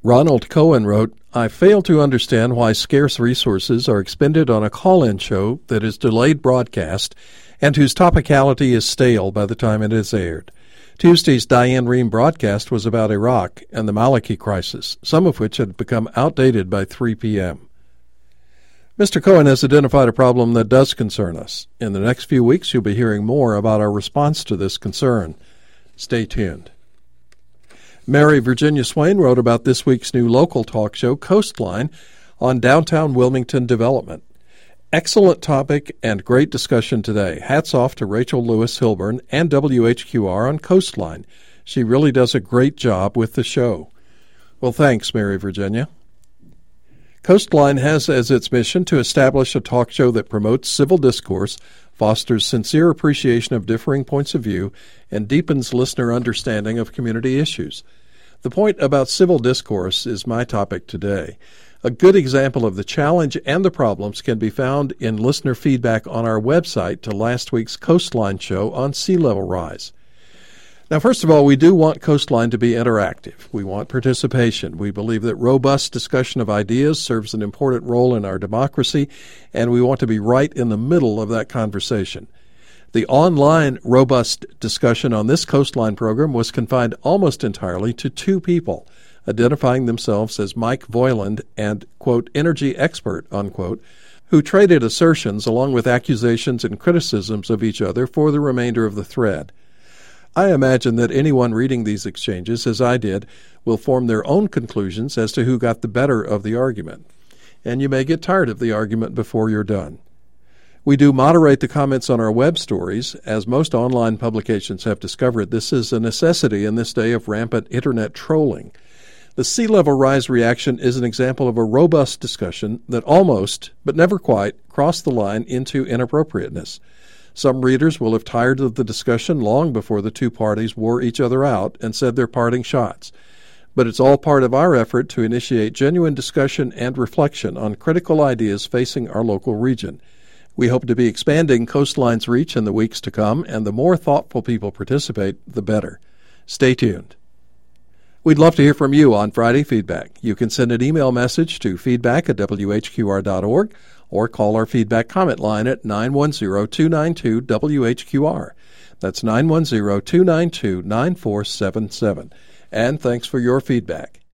Ronald Cohen wrote, I fail to understand why scarce resources are expended on a call-in show that is delayed broadcast and whose topicality is stale by the time it is aired. Tuesday's Diane Rehm broadcast was about Iraq and the Maliki crisis, some of which had become outdated by 3 p.m. Mr. Cohen has identified a problem that does concern us. In the next few weeks, you'll be hearing more about our response to this concern. Stay tuned. Mary Virginia Swain wrote about this week's new local talk show, Coastline, on downtown Wilmington development. Excellent topic and great discussion today. Hats off to Rachel Lewis Hilburn and WHQR on Coastline. She really does a great job with the show. Well, thanks, Mary Virginia. Coastline has as its mission to establish a talk show that promotes civil discourse, fosters sincere appreciation of differing points of view, and deepens listener understanding of community issues. The point about civil discourse is my topic today. A good example of the challenge and the problems can be found in listener feedback on our website to last week's Coastline show on sea level rise. Now, first of all, we do want Coastline to be interactive. We want participation. We believe that robust discussion of ideas serves an important role in our democracy, and we want to be right in the middle of that conversation. The online robust discussion on this Coastline program was confined almost entirely to two people, identifying themselves as Mike Voiland and, quote, energy expert, unquote, who traded assertions along with accusations and criticisms of each other for the remainder of the thread. I imagine that anyone reading these exchanges, as I did, will form their own conclusions as to who got the better of the argument. And you may get tired of the argument before you're done. We do moderate the comments on our web stories. As most online publications have discovered, this is a necessity in this day of rampant Internet trolling. The sea level rise reaction is an example of a robust discussion that almost, but never quite, crossed the line into inappropriateness. Some readers will have tired of the discussion long before the two parties wore each other out and said their parting shots. But it's all part of our effort to initiate genuine discussion and reflection on critical ideas facing our local region. We hope to be expanding Coastline's reach in the weeks to come, and the more thoughtful people participate, the better. Stay tuned. We'd love to hear from you on Friday Feedback. You can send an email message to feedback@whqr.org or call our feedback comment line at 910-292-WHQR. That's 910-292-9477. And thanks for your feedback.